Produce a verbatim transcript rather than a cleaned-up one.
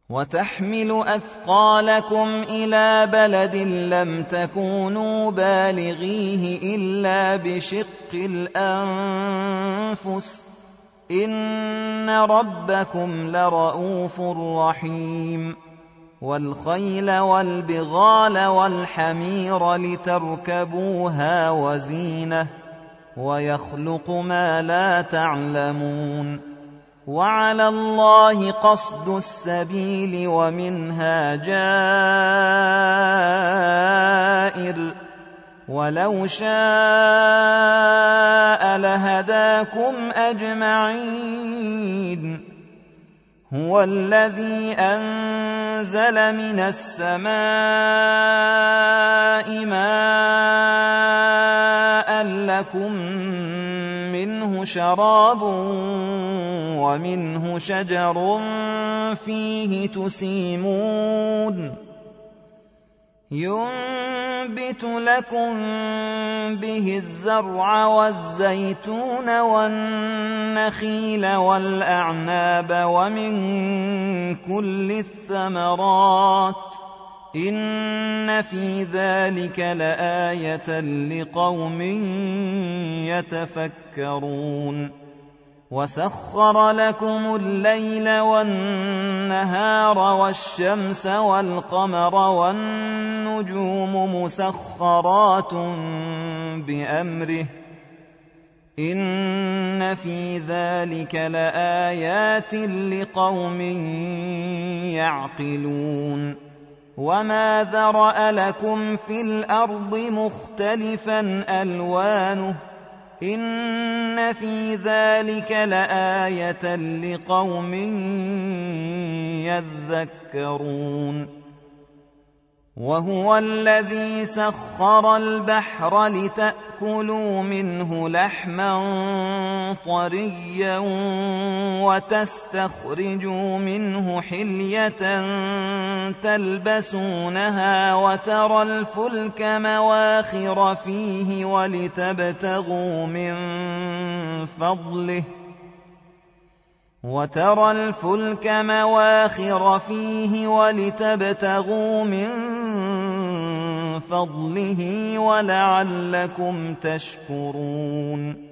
وتحمل أثقالكم إلى بلد لم تكونوا بالغيه إلا بشق الأنفس إن ربكم لرءوف رحيم والخيل والبغال والحمير لتركبوها وزينة ويخلق ما لا تعلمون وعلى الله قصد السبيل ومنها جائر ولو شاء لهداكم أجمعين هو الذي أنزل من السماء ماء لكم منه شراب ومنه شجر فيه تسيمون ينبت لكم به الزرع والزيتون والنخيل والأعناب ومن كل الثمرات إن في ذلك لآية لقوم يتفكرون وسخر لكم الليل والنهار والشمس والقمر والنجوم مسخرات بأمره إن في ذلك لآيات لقوم يعقلون وما ذرأ لكم في الأرض مختلفا ألوانه إن في ذلك لآية لقوم يذكرون وهو الذي سخر البحر لتأكلوا منه لحما طريا وتستخرجوا منه حلية تلبسونها وترى الفلك مواخر فيه ولتبتغوا من فضله وترى الفلك مواخر فيه ولتبتغوا من فضله ولعلكم تشكرون